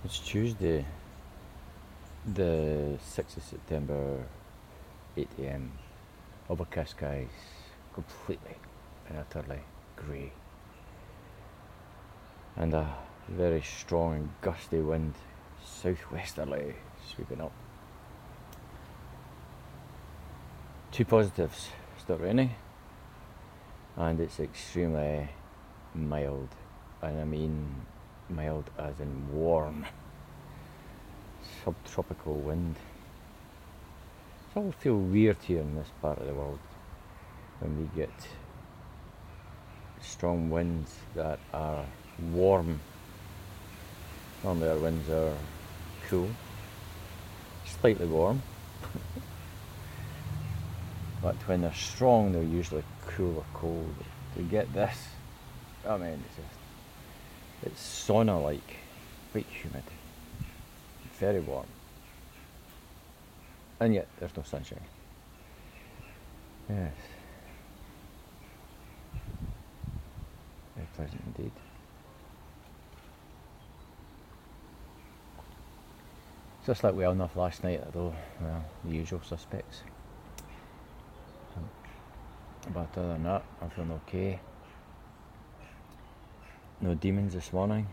It's Tuesday, the 6th of September, 8 am. Overcast skies, completely and utterly grey. And a very strong and gusty wind, southwesterly, sweeping up. Two positives: it's not raining, and it's extremely mild. And I mean mild as in warm. Subtropical wind. It's all feel weird here in this part of the world when we get strong winds that are warm. Normally our winds are cool, slightly warm, but when they're strong they're usually cool or cold. To get this, I mean, it's sauna-like, quite humid, very warm, and yet there's no sunshine. Yes, very pleasant indeed. Just like we all enough last night, though, well, the usual suspects. But other than that, I'm feeling okay. No demons this morning.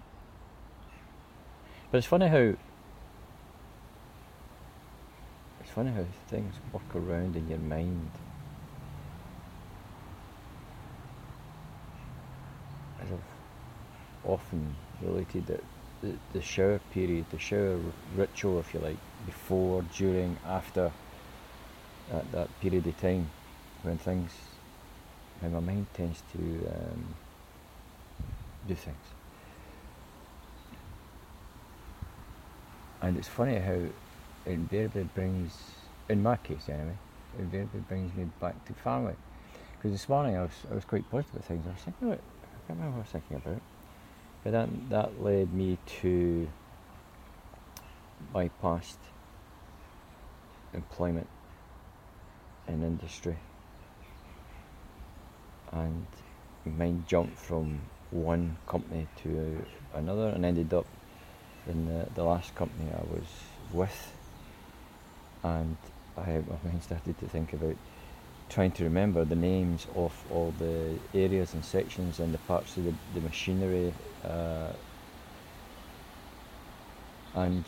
But it's funny how things work around in your mind. As I've often related that the shower period, the shower ritual, if you like, before, during, after that period of time, when my mind tends to do things. And it's funny how it invariably brings, in my case anyway, invariably brings me back to family. Because this morning I was quite positive about things. I was thinking, I can't remember what I was thinking about. But that led me to my past employment in industry. And my mind jumped from one company to another and ended up in the last company I was with. And my mind started to think about trying to remember the names of all the areas and sections and the parts of the machinery, and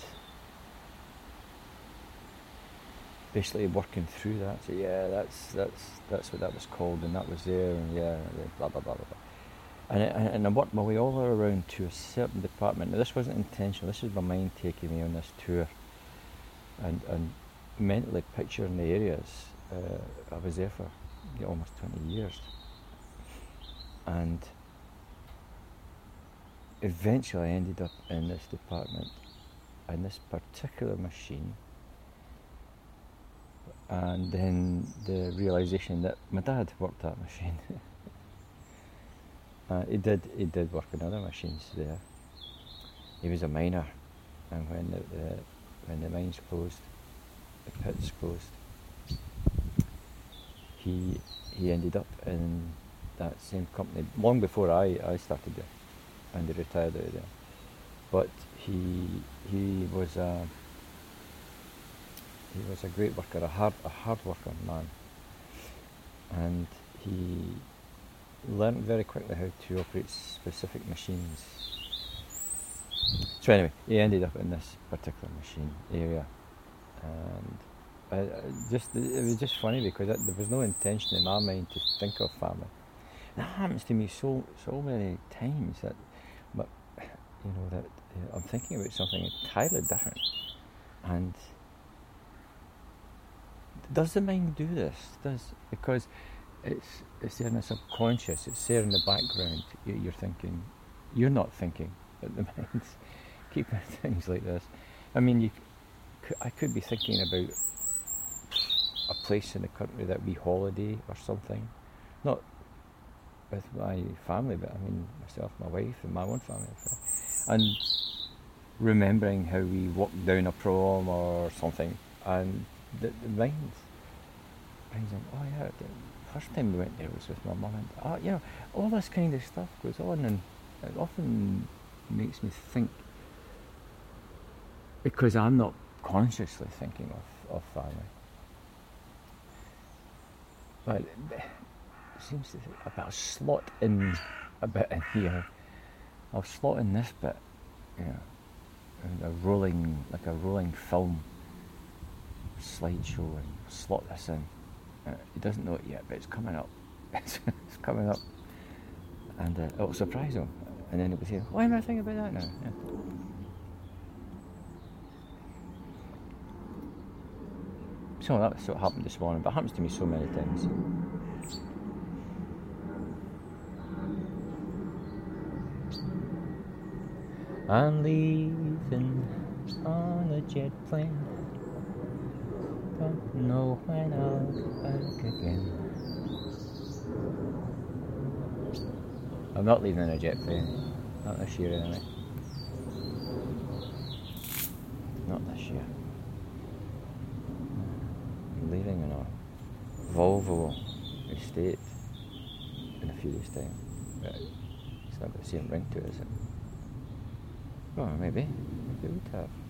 basically working through that. So yeah, that's what that was called, and that was there, and yeah, blah blah blah blah blah. And I worked my way all around to a certain department. Now this wasn't intentional. This was my mind taking me on this tour, and mentally picturing the areas. I was there for almost 20 years, and eventually I ended up in this department, in this particular machine, and then the realisation that my dad worked that machine. He did work on other machines there. He was a miner, and when the mines closed, the pits closed, he ended up in that same company long before I started there, and he retired out of there. But he was a great worker, a hard worker man, and he learned very quickly how to operate specific machines. So anyway, he ended up in this particular machine area, and it was just funny because there was no intention in my mind to think of family. And that happens to me so many times that I'm thinking about something entirely different. And does the mind do this? Because it's there in the subconscious. It's there in the background. You're thinking. You're not thinking, but the mind's keeping things like this. I mean, I could be thinking about a place in the country that we holiday or something, not with my family, but I mean myself, my wife, and my own family, and remembering how we walked down a prom or something, and the mind brings in, oh yeah, the first time we went there was with my mum, and all this kind of stuff goes on, and it often makes me think because I'm not consciously thinking of family. But it seems to I'll slot in a bit in here. I'll slot in this bit, and a rolling film slideshow, and slot this in. He doesn't know it yet, but it's coming up. It's coming up, and it'll surprise him. And then he'll be saying, "Why am I thinking about that now?" Yeah. So that's what happened this morning, but it happens to me so many times. I'm leaving on a jet plane. Don't know when I'll be back again. I'm not leaving on a jet plane. Not this year anyway. Not this year. I'm leaving on a Volvo estate in a few days' time. But it's not got the same ring to it, is it? Well, maybe. Maybe it would have.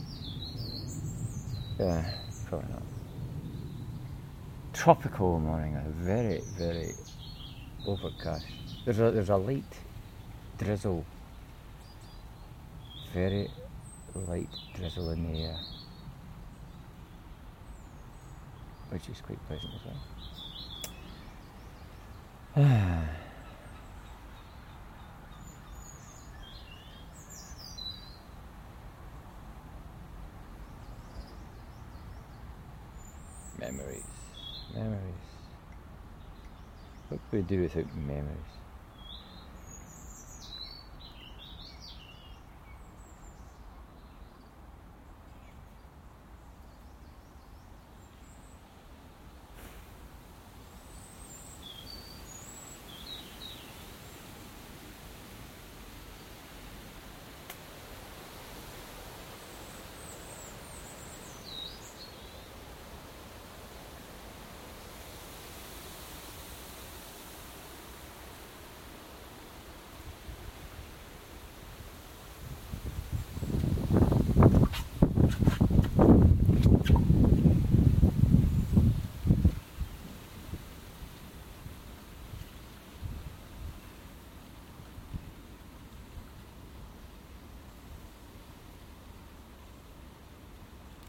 Yeah, probably not. Tropical morning, a very, very overcast. There's a light drizzle. Very light drizzle in the air. Which is quite pleasant as well. Memories. What could we do without memories?